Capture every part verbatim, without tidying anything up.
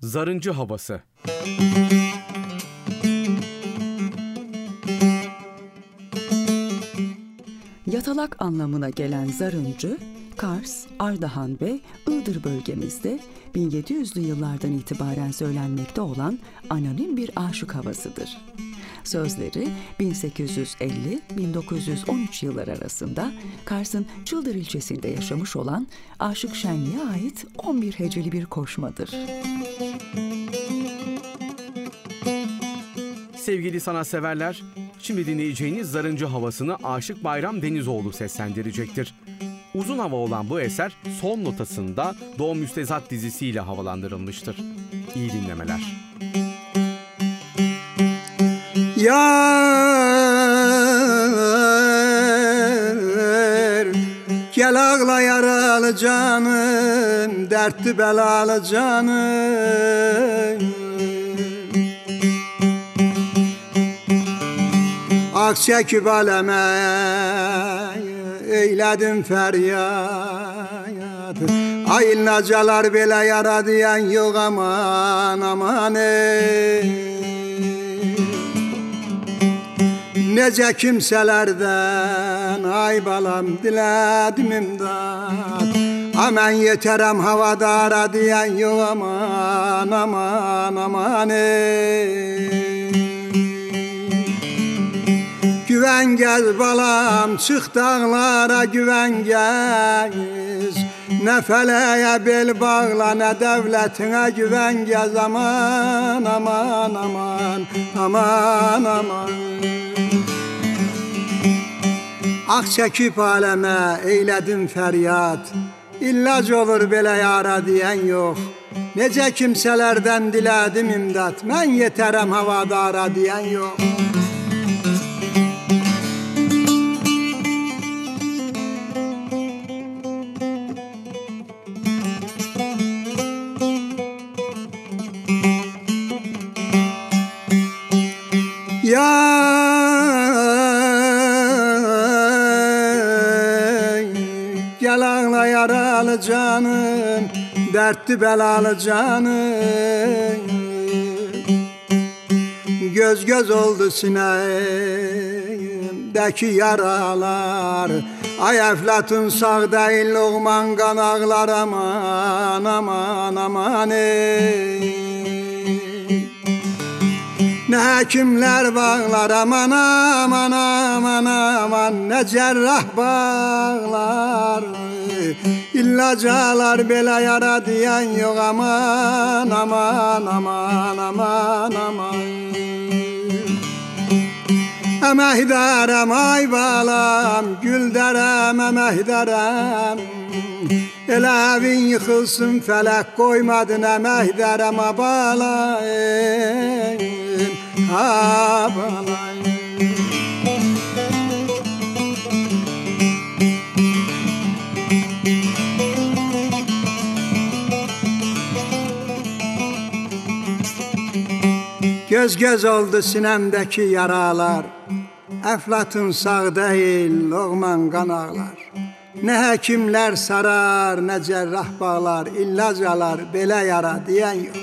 Zarıncı havası. Yatalak anlamına gelen zarıncı, Kars, Ardahan ve Iğdır bölgemizde bin yedi yüzlü yıllardan itibaren söylenmekte olan anonim bir aşık havasıdır. Sözleri bin sekiz yüz elli - bin dokuz yüz on üç yıllar arasında Kars'ın Çıldır ilçesinde yaşamış olan Aşık Şenli'ye ait on bir heceli bir koşmadır. Sevgili sanatseverler, şimdi dinleyeceğiniz Zarıncı havasını Aşık Bayram Denizoğlu seslendirecektir. Uzun hava olan bu eser son notasında Doğu Müstezat dizisiyle havalandırılmıştır. İyi dinlemeler. Yar gel ağla yaralı canım, dertli belalı canım. Ak çekip aleme eyledim feryat. Ayılnacalar bile yara diyen yok aman aman ey. Nece kimselerden ay balam diledim imdat. Aman yeterem havadara diyen yok aman aman aman ey. Güven gez balam, çık dağlara güven gez. Ne feleğe bel bağla, ne devletine güven gez. Aman aman aman aman aman. Ak çekip aleme eyledim feryat. İllac olur bele yara diyen yok. Nece kimselerden diledim imdat. Ben yeterem havadara diyen yok. Yay, gel ağla yaralı canım, dertli belalı canım. Göz göz oldu sinemdeki yaralar. Ay Eflatun sağ değil, Lokman kan ağlar aman aman aman ey. Ne hekimler bağlar aman aman aman aman, ne cerrah bağlar. İllacalar bela yara diyen yok aman aman aman aman aman. Emehderem ay balam, gül derem emehderem. El evin yıkılsın felek, koymadın emehderem abalayım abalayım. Göz göz oldu sinemdeki yaralar. Eflatun sağ değil, Lokman kan ağlar. Ne hekimler sarar, ne cerrah bağlar. İllacalar bele yara diyen yok.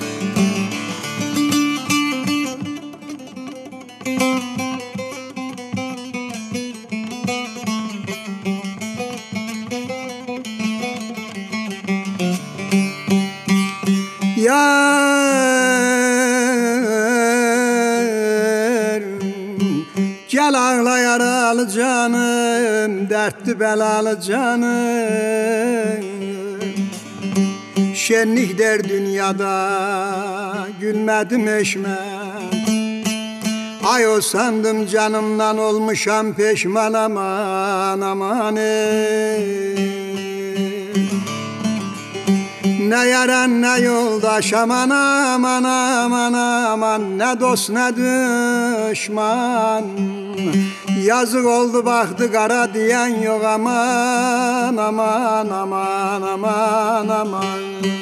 Yar gel ağla yaralı canım, dertli belalı canım. Şenlik der dünyada, gülmedim eşmen. Ay o sandım canımdan olmuşam peşman aman aman ey. Ne yaran ne yoldaş aman aman aman aman. Ne dost ne düşman. Yazık oldu baktı kara diyen yok aman aman aman aman aman.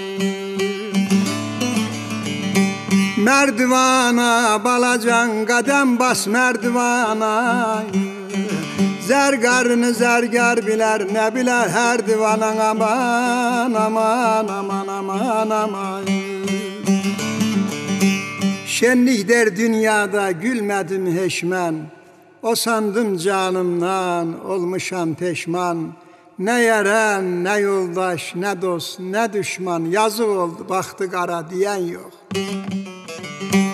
Merdivana balacan kadem bas merdivana. Zergarını zergar biler, ne biler her divanan aman aman aman aman aman. Şenlikler dünyada gülmedim heşmen, o sandım canımdan olmuşam peşman. Ne yaren, ne yoldaş, ne dost, ne düşman, yazık oldu baktı kara diyen yok.